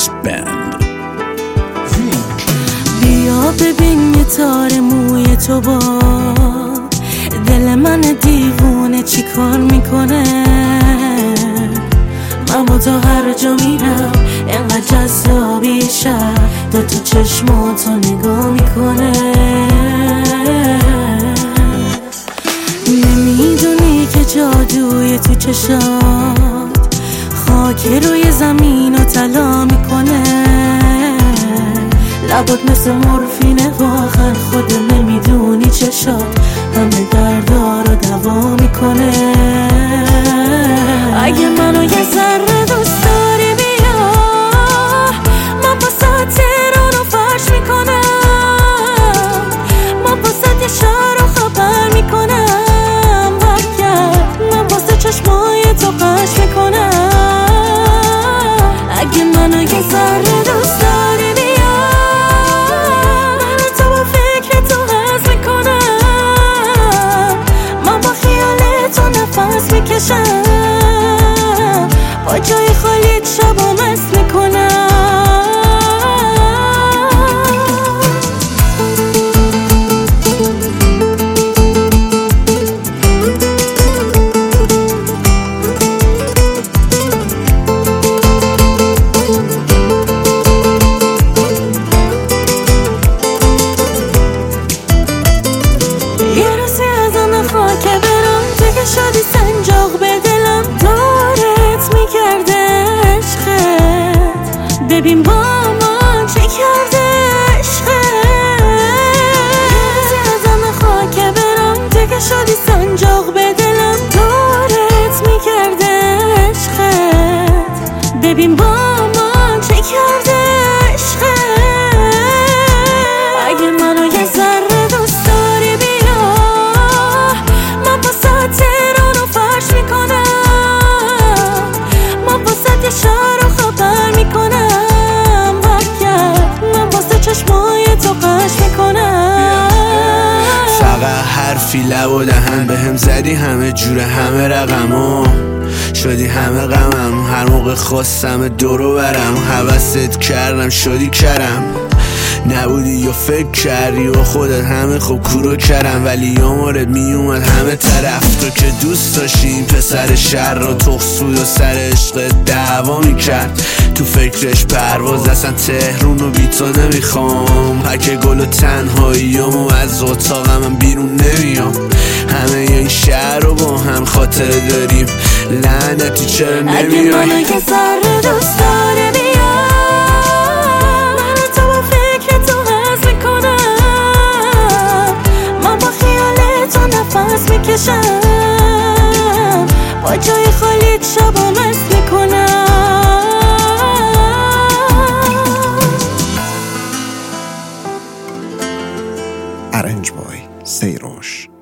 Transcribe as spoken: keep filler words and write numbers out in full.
Mix Band. بیا ببین یه تار موی تو با دل من دیوونه چی کار میکنه. من با تو هر جا میرم اینقدر جذابی شب دو تو چشماتو نگاه میکنه. نمیدونی که جادوی تو چشات خاک روی زمین رو طلا میکنه. لبات مثل مورفینه واقعا خود نمیدونی چشات همه دردا رو دوا میکنه. اگه منو یه ذره دوست داری بیا من واسه تهرانو فرش میکنم. من واسه یه شهر رو خبر میکنم. برگرد من واسه چشمای تو قش میکنم. اگه منو یه ذره دوست داری بیا من تو با فکر تو هست میکنم. من با خیال تو نفس میکشم. با جای خالیت شبا مست میکنم. یه روزی ازم خاک برم دیگه شدی سنجاق به دلم دارت میکرده عشقت. ببین با من چه کرده عشقت. یه روزی ازم خاک برم دیگه شدی سنجاق به دلم دارت میکرده عشقت. ببین با من چه کرده عشقت. اگه منو یه ذره دوست داری بیا من واسه تهرانو فرش میکنم. من واسه یه شهر رو خبر میکنم. برگرد من واسه چشمای تو قش میکنم. فقط حرفی لب و دهن به هم زدی همه جوره همه رقمو شدی همه غمم. هر موقع خواستم دورو برم حوست کردم شدی کرم. نبودی یا فکر کردی و خودت همه خوب کورو کردم. ولی یه مورد می اومد همه طرف تو که دوست داشتی این پسر شهر رو تخصود و سر عشق دعوا میکرد. تو فکرش پرواز اصلا تهرون رو بی تو نمیخوام. پک گل و تنهاییام و از اتاقم من بیرون نمیام. همه این شهر رو با هم خاطره داریم لعنتی چرا نمیای. اگه منو یه ذره دوست داره بیا من تو با فکر تو هست میکنم. من با خیال تو نفس میکشم. با جای خالیت شبا مست میکنم. Arrange by Seirosh.